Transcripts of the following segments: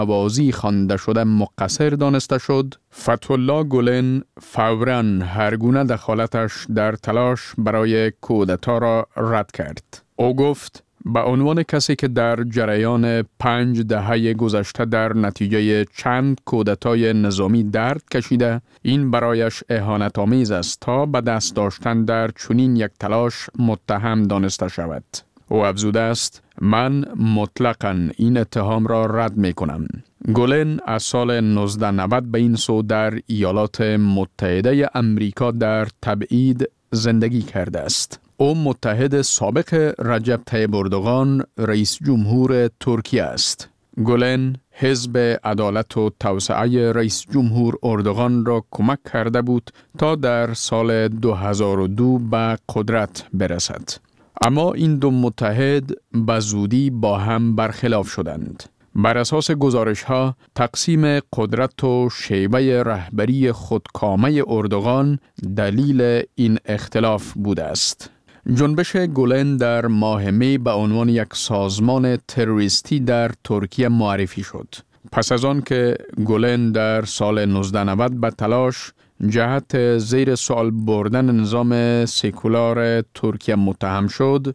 نوازی خوانده شده مقصر دانسته شد، فتح‌الله گلن فوراً هر گونه دخالتش در تلاش برای کودتا را رد کرد. او گفت به عنوان کسی که در جریان 5 دهه گذشته در نتیجه چند کودتای نظامی درد کشیده، این برایش اهانت‌آمیز است تا به دست داشتن در چنین یک تلاش متهم دانسته شود. او افزوده است: من مطلقاً این اتهام را رد می کنم. گلن از سال 1990 به این سو در ایالات متحده امریکا در تبعید زندگی کرده است. او متحد سابق رجب طیب اردوغان رئیس جمهور ترکیه است. گلن حزب عدالت و توسعه رئیس جمهور اردوغان را کمک کرده بود تا در سال 2002 به قدرت برسد. اما این دو متحد به زودی با هم برخلاف شدند. بر اساس گزارش‌ها، تقسیم قدرت و شیوه رهبری خودکامه اردوغان دلیل این اختلاف بوده است. جنبش گلن در ماه می به عنوان یک سازمان تروریستی در ترکیه معرفی شد. پس از آن که گلن در سال 1990 به تلاش جهت زیر سوال بردن نظام سکولار ترکیه متهم شد،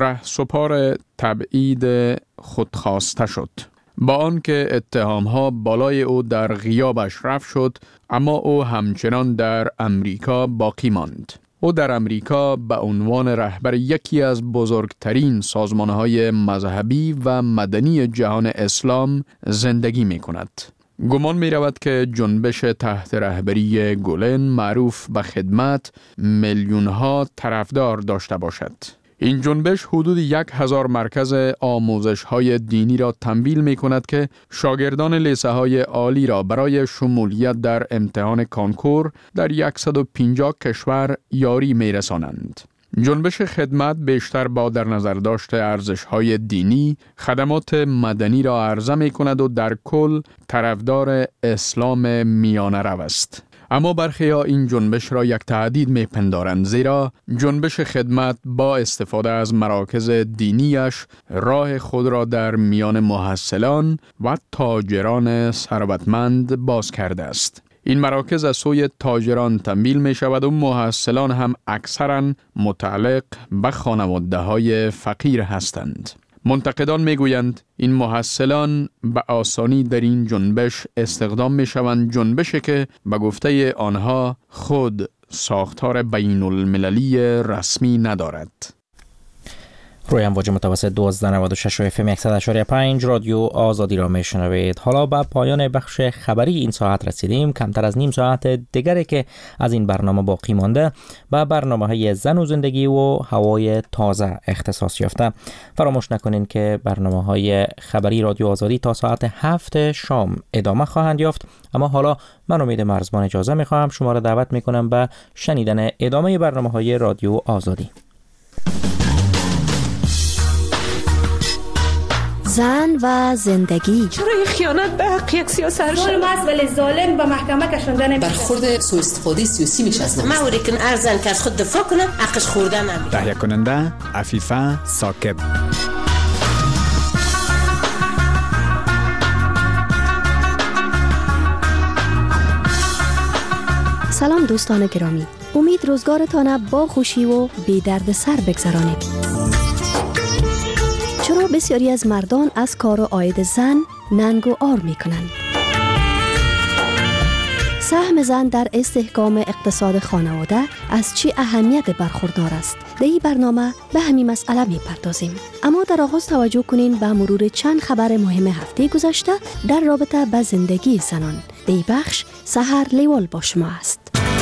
رهسپار تبعید خودخواسته شد. با آنکه اتهام‌ها بالای او در غیابش رفع شد، اما او همچنان در امریکا باقی ماند. او در امریکا به عنوان رهبر یکی از بزرگترین سازمان‌های مذهبی و مدنی جهان اسلام زندگی می‌کند. گمان می‌رود که جنبش تحت رهبری گلن معروف به خدمت میلیون‌ها طرفدار داشته باشد. این جنبش حدود 1000 مرکز آموزش‌های دینی را تمویل می‌کند که شاگردان لیسه‌های عالی را برای شمولیت در امتحان کانکور در 150 کشور یاری می‌رسانند. جنبش خدمت بیشتر با در نظر داشت ارزش‌های دینی، خدمات مدنی را عرضه می‌کند و در کل طرفدار اسلام میانه رو است. اما برخی‌ها این جنبش را یک تهدید می‌پندارند، زیرا جنبش خدمت با استفاده از مراکز دینیش راه خود را در میان محصلان و تاجران ثروتمند باز کرده است. این مراکز از سوی تاجران تمویل می شود و محصلان هم اکثراً متعلق به خانواده‌های فقیر هستند. منتقدان می گویند این محصلان به آسانی در این جنبش استخدام می شوند، جنبشی که به گفته آنها خود ساختار بین المللی رسمی ندارد. روی امواج متوسط 1296 و FM 100.5 رادیو آزادی را میشنوید. حالا به پایان بخش خبری این ساعت رسیدیم. کمتر از نیم ساعت دیگری که از این برنامه باقی مانده به برنامه‌های زن و زندگی و هوای تازه اختصاص یافته. فراموش نکنین که برنامه‌های خبری رادیو آزادی تا ساعت 7 شام ادامه خواهند یافت. اما حالا من امید مرزبان اجازه می‌خواهم شما را دعوت می‌کنم به شنیدن ادامه برنامه‌های رادیو آزادی. زن و زندگی. چرا این خیانت به حق یک سیاست ظلم است ولی ظالم به محکمه کشانده نمیشه. برخورد سوء استفاده سیاسی میشه از نماز. موری که ارزن که از خود دفاع کنه حقش خورده نمیشه. تهیه کننده عفیفه ثاقب. سلام دوستان گرامی، امید روزگارتان با خوشی و بی درد سر بگذرانید. چرا بسیاری از مردان از کار و عاید زن ننگ و عار می کنند؟ سهم زن در استحکام اقتصاد خانواده از چه اهمیت برخوردار است؟ در این برنامه به همین مسئله می پردازیم. اما در آغاز توجه کنین به مرور چند خبر مهم هفته گذشته در رابطه با زندگی زنان. در این بخش سحر لیوال با شما است.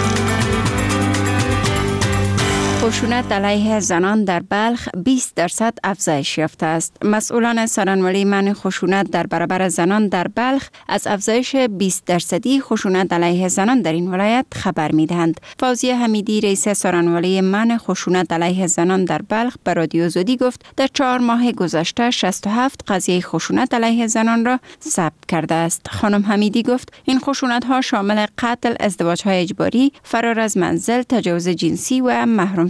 خشونت علیه زنان در بلخ 20% افزایش یافته است. مسئولان سرانولی منع خشونت در برابر زنان در بلخ از افزایش 20% خشونت علیه زنان در این ولایت خبر می‌دهند. فوزیه حمیدی رئیس سرانولی منع خشونت علیه زنان در بلخ به رادیو آزادی گفت در 4 ماه گذشته 67 قضیه خشونت علیه زنان را ثبت کرده است. خانم حمیدی گفت این خشونت‌ها شامل قتل، ازدواج‌های اجباری، فرار از منزل، تجاوز جنسی و محروم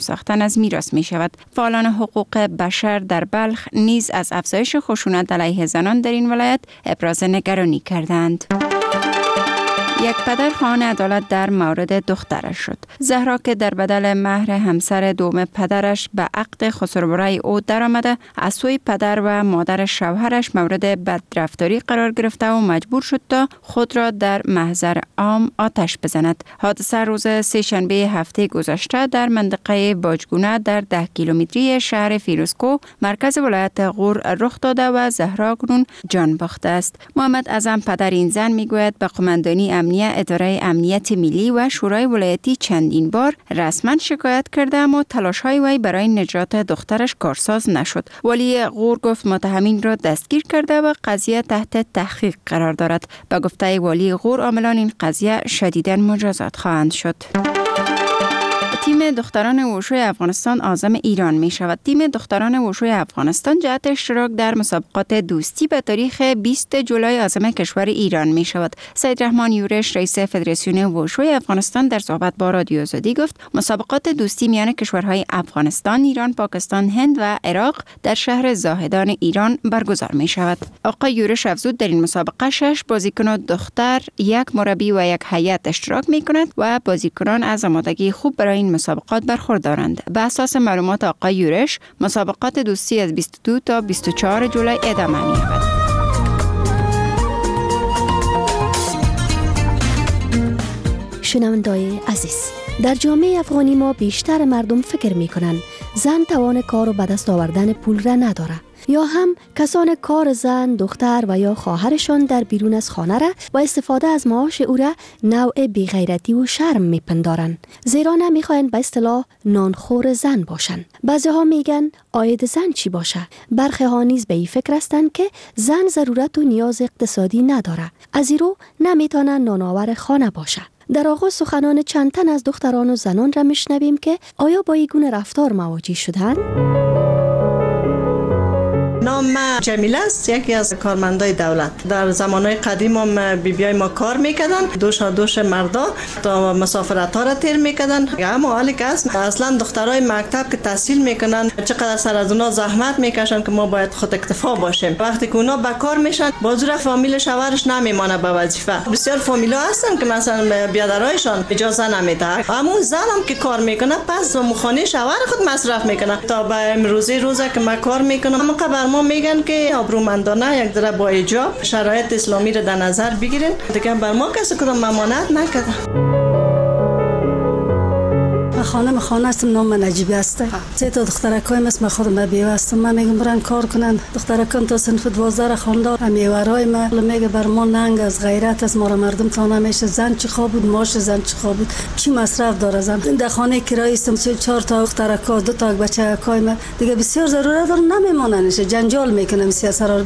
ساختن از میراث می شود. فعالان حقوق بشر در بلخ نیز از افزایش خشونت علیه زنان در این ولایت ابراز نگرانی کردند. یک پدر خواهان عدالت در مورد دخترش شد. زهرا که در بدل مهر همسر دوم پدرش به عقد خسروبرای او درآمده، از سوی پدر و مادر شوهرش مورد بدرفتاری قرار گرفته و مجبور شد تا خود را در محضر عام آتش بزند. حادثه روز سه‌شنبه هفته گذشته در منطقه باجگونه در 10 کیلومتری شهر فیروزکوه مرکز ولایت غور رخ داده و زهرا کنون جان باخته است. محمد اعظم پدر این زن میگوید به قماندانی اداره امنیت ملی و شورای ولایتی چندین بار رسما شکایت کرده اما تلاش‌های وی برای نجات دخترش کارساز نشد. ولی غور گفت متهمین را دستگیر کرده و قضیه تحت تحقیق قرار دارد. به گفته ولی غور عاملان این قضیه شدیداً مجازات خواهند شد. تیم دختران وشوی افغانستان عازم ایران می شود. تیم دختران وشوی افغانستان جهت اشتراک در مسابقات دوستی به تاریخ 20 جولای عازم کشور ایران می شود. سید رحمان یورش رئیس فدراسیون وشوی افغانستان در صحبت با رادیو آزادی گفت مسابقات دوستی میان کشورهای افغانستان، ایران، پاکستان، هند و عراق در شهر زاهدان ایران برگزار می شود. آقای یورش افزود در این مسابقه 6 بازیکن دختر، 1 مربی و 1 هیئت اشتراک می کند و بازیکنان از آمادگی خوب برای این مسابقات برخوردارند. به اساس معلومات آقای یورش، مسابقات دوستی از 22 تا 24 جولای ادامه می‌یابد. شنوندای عزیز، در جامعه افغانی ما بیشتر مردم فکر می‌کنند زن توان کار و به دست آوردن پول را نداره، یا هم کسان کار زن، دختر و یا خواهرشان در بیرون از خانه را و استفاده از معاش او را نوع بی‌غیرتی و شرم میپندارند، زیرا نمیخواهند به اصطلاح نانخور زن باشند. بعضی ها میگن عاید زن چی باشه. برخی ها نیز به این فکر هستند که زن ضرورت و نیاز اقتصادی نداره، از این رو نمیتونه نانآور خانه باشه. در آغاز سخنان چند تن از دختران و زنان را میشنویم که آیا با این گونه رفتار مواجه شدند؟ نام من جمیله است، یکی از کارمندای دولت. در زمانهای قدیم هم بیبیای ما کار میکردن، دوش مردا تا مسافرت ها را تیر میکردن. اما حالی که اصلا دخترای مکتب که تحصیل میکنن چقدر سر از اونا زحمت میکشن که ما باید خود اکتفا باشیم. وقتی که اونا به کار میشن بازور فامیل شوهرش نمیمانه به وظیفه. بسیار فامیلا هستن که مثلا بیادرایشان اجازه نمیده، اما زن هم که کار میکنه پس مخانه شوهر خود مصرف میکنه. تا به امروزی روزه که ما کار میکنم اما خبر ما میگن که آبرومندانه یک ذره با حجاب شرایط اسلامی رو در نظر بگیرین. دیگه بر ما کسی کدام ممانعت نکرده. خانه هستم، نام من نجیبی است. سه تا دخترکایم است، من خودم بیوه هستم. من میگم برن کار کنن. دخترکان تا صنف 12 خواندار، میوارای من میگه بر ما ننگ از غیرت از ما را مردم تا نمیشه. زن چه خواب بود، ماش زن چه خواب بود، چی مصرف داره زن. در خانه کرایی استم 4 تا دخترکا، 2 تا بچه‌کای من دیگه بسیار ضرورت داره، نمیموننش، جنجال میکنم سیاست.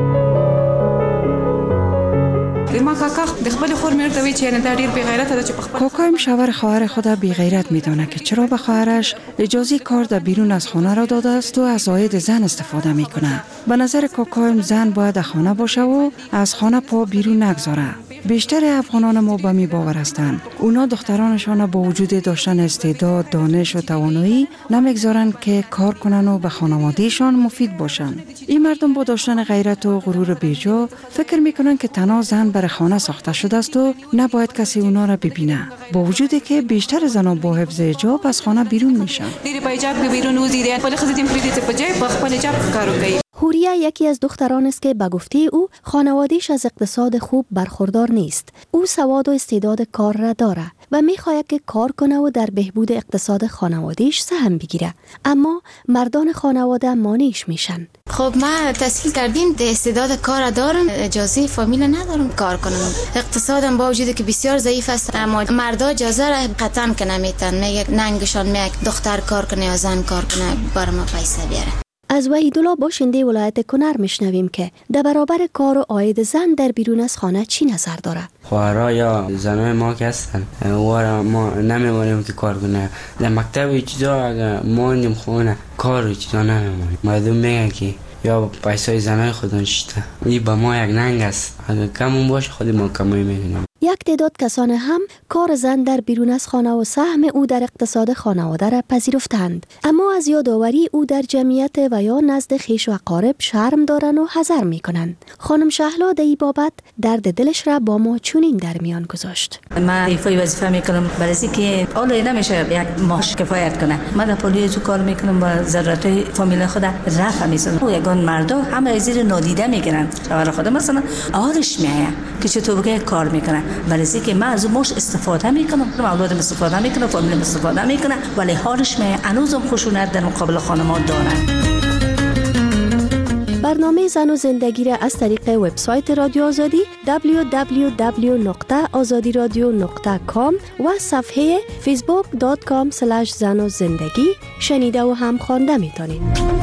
ما کاکا د خپل خور مرته وی چې نه دا ډیر بی غیرت ده چې په خپل کاکایم شوهر خواهر خود بی غیرت میدونه که چرا به خواهرش اجازه کار در بیرون از خانه را داده است و از عاید زن استفاده میکنه. به نظر کاکایم زن باید در خانه باشه و از خانه پا بیرون نگذاره. بیشتر افغانان ما به می باور هستند اونا دخترانشان با وجود داشتن استعداد، دانش و توانایی نمیگذارن که کار کنن و به خانوادهشان مفید باشن. این مردم با داشتن غیرت و غرور بیجا فکر میکنن که تنها زن برای خانه ساخته شده است و نباید کسی اونا را ببینه، با وجودی که بیشتر زنان با حفظ حجاب از خانه بیرون میشن. دیری با حجاب بیرون وزیده ولی خودتون پریدید په جای با خپل حجاب کارو کوي. هوریه یکی از دختران است که به گفته او خانواده‌اش از اقتصاد خوب برخوردار نیست. او سواد و استعداد کار را داره و می‌خواهد که کار کنه و در بهبود اقتصاد خانواده‌اش سهم بگیره، اما مردان خانواده مانعش میشن. خب ما تحصیل کردیم، استعداد کار دارم، اجازه فامیل ندارم کار کنم. اقتصادم با وجودی که بسیار ضعیف است، اما مردا اجازه را قطعا که نمیتن. میگه ننگشان میگه دختر کار کنه یا زن کار کنه برای ما پیسه بیاره. از وحیدالله باشنده ولایت کنر میشنویم که در برابر کار و عاید زن در بیرون از خانه چی نظر داره. خواهرها یا زنای ما که هستن ما نمیمونیم که کار کنه. در مکتب چیزا اگر موندیم خونه کار چیزا نمیمونیم. مردم میگن که یا پیسای زنای خودان شده. این با ما یک ننگ است. اگر کمون باشه خودی ما کمایی میکنیم. یک تعداد کسان هم کار زن در بیرون از خانه و سهم او در اقتصاد خانواده را پذیرفتند، اما از یادآوری او در جمعیت و یا نزد خویش و اقارب شرم دارند و حذر میکنند. خانم شهلا در این بابت درد دلش را با ما چنین در میان گذاشت. من ایفای وظیفه میکنم برای اینکه حالا نمیشه یک ماش کفایت کنه. من در پلیس کار میکنم و ضرورت فامیل خود رفع میسازم. و یگان مردا همه زیر نادیده میگیرن. شوهر خود مثلا آرش میایه که چطور بگه کار میکنه. برای اینکه من از ماش استفاده میکنم، اولادم استفاده میکنه، فامیلم استفاده میکنه، ولی حالش میایه هنوزم خشونت در مقابل خانمان دارن. برنامه زن و زندگی را از طریق وبسایت رادیو آزادی www.azadiradio.com و صفحه facebook.com/zanozindagi شنیده و هم خوانده میتونید.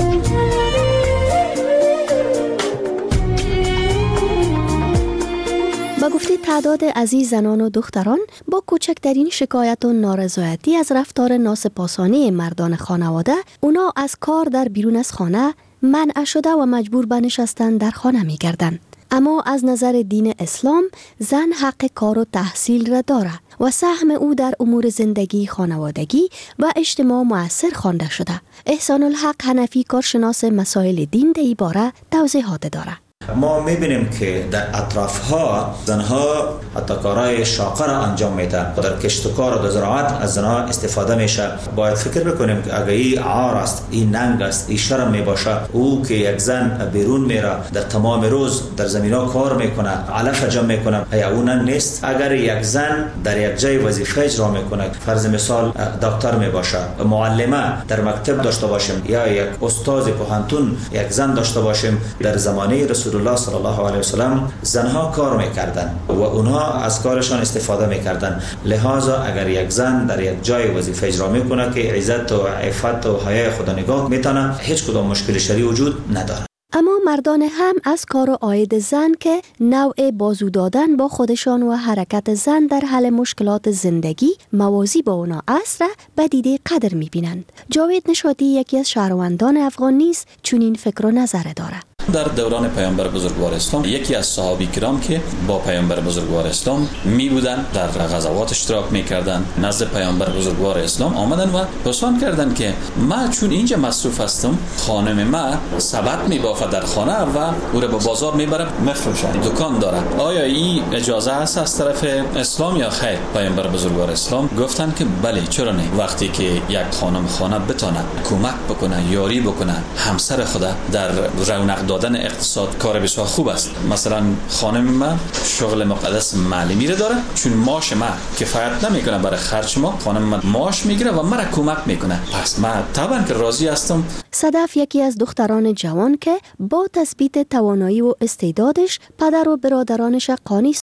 با گفته تعداد عزیز زنان و دختران با کوچکترین شکایت و نارضایتی از رفتار ناسپاسانه مردان خانواده، اونا از کار در بیرون از خانه منع شده و مجبور به نشستن در خانه می گردن. اما از نظر دین اسلام زن حق کار و تحصیل را داره و سهم او در امور زندگی خانوادگی و اجتماع مؤثر خوانده شده. احسان الحق حنفی کارشناس مسائل دین در این باره توضیحات داره. ما میبینیم که در اطرافها زنها حتی کارهای شاقه را انجام میدن. در کشت و کار و در زراعت از زنها استفاده میشه. باید فکر بکنیم که اگر این عار است، این ننگ است، این شرم میباشه، او که یک زن بیرون میره در تمام روز در زمینا کار میکنه، علف جمع میکنه، یا اون نیست؟ اگر یک زن در یک جای وظیفه اجرا میکنه، فرض مثال دکتر میباشه، معلمه در مکتب داشته باشیم یا یک استاد پوهنتون یک زن داشته باشیم، در زمانه رسول الله صلی الله علیه و سلم زنها کار میکردن و اونها از کارشان استفاده میکردن. لذا اگر یک زن در یک جای وظیفه اجرا میکنه که عزت و عفت و حیا خدا نگاه میتونه، هیچ کدام مشکل شرعی وجود نداره. اما مردان هم از کار و عاید زن که نوع بازو دادن با خودشان و حرکت زن در حل مشکلات زندگی موازی با اونا است را به دیده قدر میبینند. جاوید نشاطی یکی از شهروندان افغان نیز چنین فکر و نظر داره. در دوران پیامبر بزرگوار اسلام یکی از صحابی کرام که با پیامبر بزرگوار اسلام می بودن، در غزوات اشتراک میکردن، نزد پیامبر بزرگوار اسلام آمدن و پرسان کردن که ما چون اینجا مصروف هستم، خانم ما سبد میبافه در خانه و او را به بازار میبره مفروشه، دکان داره، آیا این اجازه است از طرف اسلام یا خیر؟ پیامبر بزرگوار اسلام گفتن که بله، چرا نه؟ وقتی که یک خانم خانه بتونه کمک بکنه، یاری بکنه همسر خدا در رونق دادن اقتصاد، کار بسیار خوب است. مثلا خانم ما شغل مقدس معلمی رو داره، چون معاش ما کفایت نمیکنه برای خرج ما، خانم ما معاش میگیره و مرا کمک میکنه، پس من طبعا که راضی هستم. صدف یکی از دختران جوان که با تثبیت توانایی و استعدادش پدر و برادرانش قانی